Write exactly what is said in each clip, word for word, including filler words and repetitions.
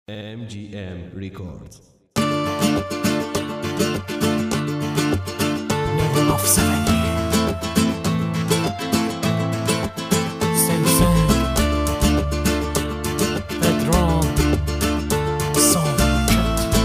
ام جی ام Records. Never off seventy. Sensei. Pedron. Socket.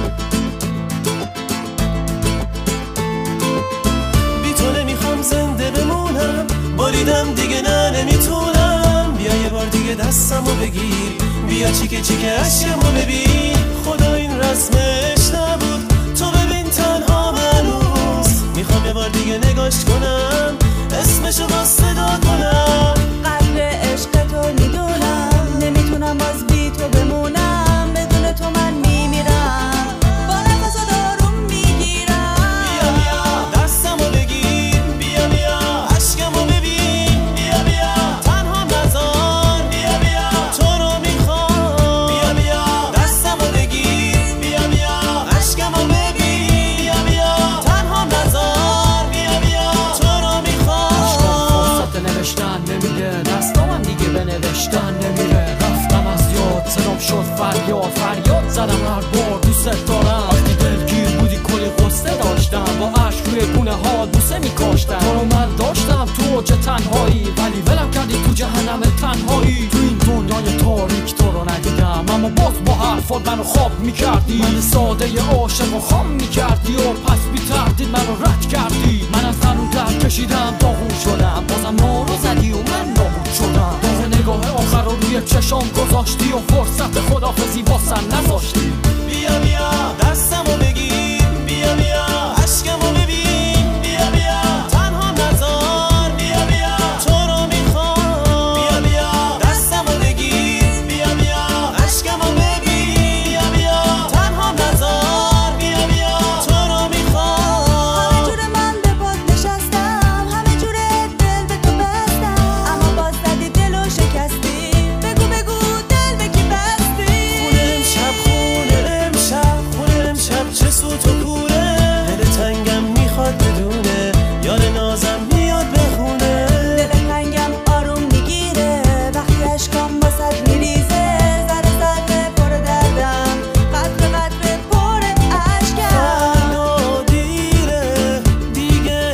بی تو نمیخوام زنده بمونم، باریدم دیگه نه نمیتونم. بیا یه بار دیگه دستمو بگیر، بیا چیکه چیکه اشکمو ببین. خدا این رسمش نبود، تو ببین تنها منوز. میخوام یه بار دیگه نگاش کنم، اسمشو با صدا کنم. قدر عشق تو میدونم، نمیتونم باز بی تو بمونم. بدون تو من میمیرم، با نفس داروم میگیرم. بیا بیا دستمو بگیر، بیا بیا اشکمو ببین. بیا بیا تنها نذار، بیا بیا تو رو میخوام. بیا بیا دستمو بگیر، بیا بیا اشکمو ببین. بیا بیا تنها نذار، بیا بیا تو رو میخوام. فرصت نوشتن نمیده، دستامم دیگه به نوشتن نمیره. رفتم از یاد، صدام شد فریاد فریاد زدم هر بار دوست دارم. وقتی دلگیر بودی کلی قصه داشتم، با عشق روی گونه ها بوسه میکاشتم. تو رو من داشتم تو اوج تنهایی، ولی ولم کردی تو جهنم تنهایی. تو این دنیای تاریک تو رو ندیدم، اما باز با حرفات منو خواب میکردی. من ساده عاشق و خام میکردی و پس بی تردید منو رد کردی. من از هنو در کشیدم داغون شدم، بازم نارو زدی و من نابود شدم. داغ نگاه آخر رو روی چشام گذاشتی و فرصت خدافزی واسم نذاشتی. بیا بیا دستمو بگیر، بیا بیا اشکمو ببین. بیا بیا تنها نذار، بیا بیا تو رو میخوام. بیا بیا دستمو بگیر، بیا بیا اشکمو ببین. بیا بیا تنها نذار، بیا بیا تو رو میخوام. همه جور من به پات نشستم، همه جور دل به تو بستم. اما باز زدی دل و شکستی، بگو بگو دل به کی بستی. خونه امشب خونه امشب خونه امشب چه سوت و کوره. دل تنگم میخواد بدونه، یار نازم میاد بخونه. دل تنگم آروم میگیره، وقتی اشکام واسد میریزه. ذره ذره پر دردم، قطره قطره پر اشکم. فردا دیره دیگه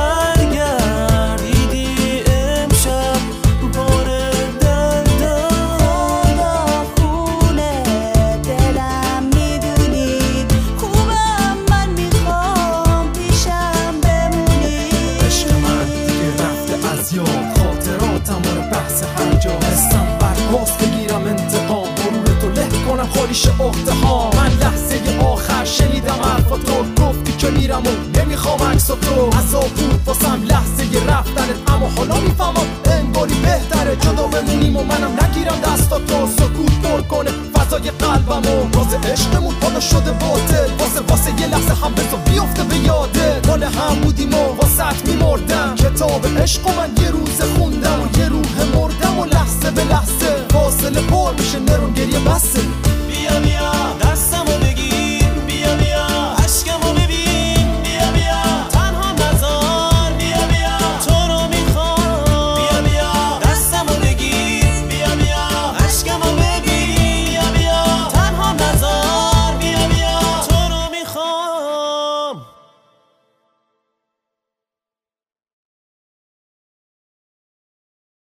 برگردیدی، امشب پر دردم. خدا خونه دلم میدونی، خوبم من میخوام پیشم بمونی. عشق من دیگه رفته از یاد، خاطراتم رو بحث هر جا. حسم برخواست بگیرم انتقام، غرور تو له کنم خالیش عهده ها. من لحظه آخر شنیدم حرفا تو، گفتی که میرم و نمیخوام عکس تو. عذاب بود واسم لحظه رفتنت، اما حالا میفهمم انگاری بهتره جدا بمونیم و منم نگیرم دستاتو. سکوت پر کنه فضای قلبم و راز عشقمون حالا شده باطل. واسه واسه یه لحظه هم بزا بیفته به یاده، مال هم بودیم و واسط میمردم. کتاب عشق و من یه روز خوندم و یه روح مردم و لحظه به لحظه فاصله پر میشه نرون گریه بسه. بیا بیا